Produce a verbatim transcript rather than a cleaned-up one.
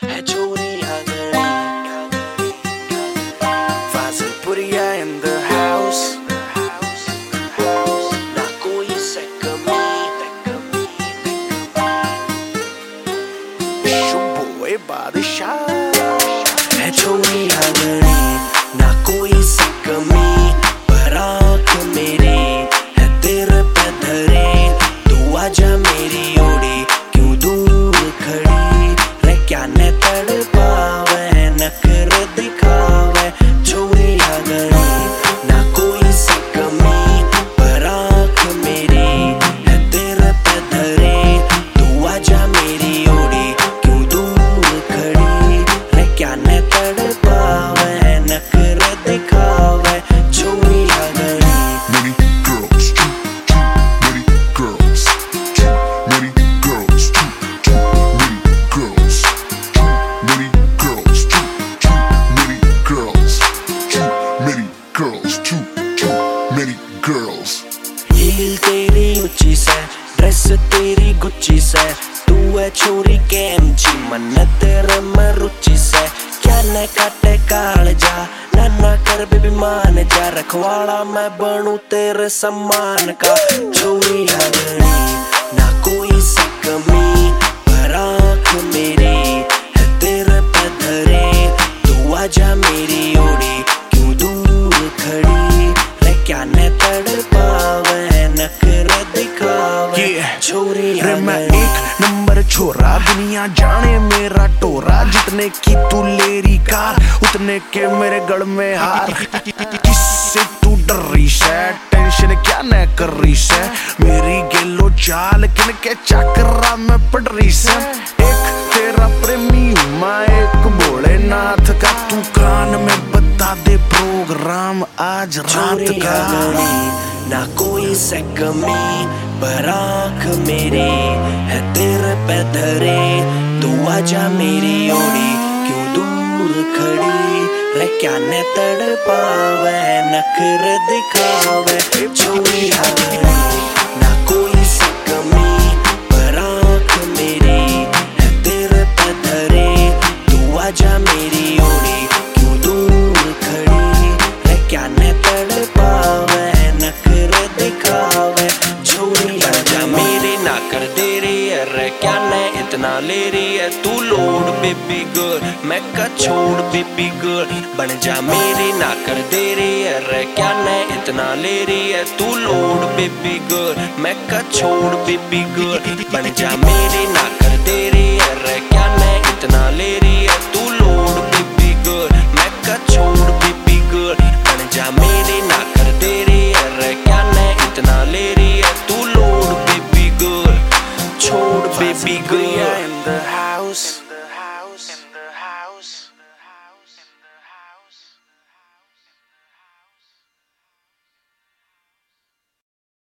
है चोरियां गली फाजिलपुरिया in the house ना कोई से कमी शुभोए बादशाह है चोरियां गली ना कोई से कमी बरात मेरी है तेरे पे धरे तू आजा मेरी ओड़ी क्यों दूर खड़ी रे क्या ने तड़पावे नखर दिखावे चोरियां गली ना कोई सी कमी बरात मेरी है तेरे पे धरे तू आजा मेरी ओड़ी क्यों दूर खड़ी रे क्या ने तड़पावे नखर दिखावे चोरियां गली हील तेरी ऊंची से ड्रेस तेरी गुच्ची से तू है छोरी कैमची मन तेरे में रुचि से क्या न काटे काल जा ना कर बेबी मान जा रखवाड़ा मैं बनूं तेरे सम्मान का चोरियां गली ना कोई सी कमी बरात मेरी है तेरे पे धरे तू आजा मेरी ओड़ी क्यों दूर खड़ी रे क्या ने तड़पावे नखर दिखावे चोरियां गली एक नंबर छोरा दुनिया जाने मेरा टोरा जितने की तू लेरी कार उतने के मेरे गढ़ में हार किससे तू डर रही है टेंशन क्या न कर रही है मेरी गेलो चाल किन के चक्रा में पड़ रही है एक तेरा प्रेमी हूँ एक भोलेनाथ का तू कान में बता दे प्रोग्राम आज रात का ना कोई से कमी बरात मेरी है तेरे पे धरे तू आजा मेरी ओड़ी क्यों दूर खड़ी रे क्या ने तड़पावे नखर दिखावे चोरियां गली ना कोई से कमी बरात मेरी है तेरे पे धरे तू आजा मेरी ओड़ी क्यों दूर खड़ी रे क्या ने तड़पावे नखर दिखावे चोरियां जा मेरी ना कर दे रही है रे क्या ने इतना ले रही है तू लोड बेबी गर्ल मैं का छोड़ बेबी गर्ल बन जा मेरी ना कर दे रही है रे क्या ने इतना ले रही है तू लोड बेबी गर्ल मैं का छोड़ बेबी गर्ल बन जा मेरी ना कर दे रही है रे क्या ने इतना ले रही है तू लोड बेबी गर्ल मैं का छोड़ बेबी गर्ल बन जा मेरी ना कर दे रही है रे क्या ने इतना ले रही है तू लोड बेबी गर्ल छोड़ baby girl in the house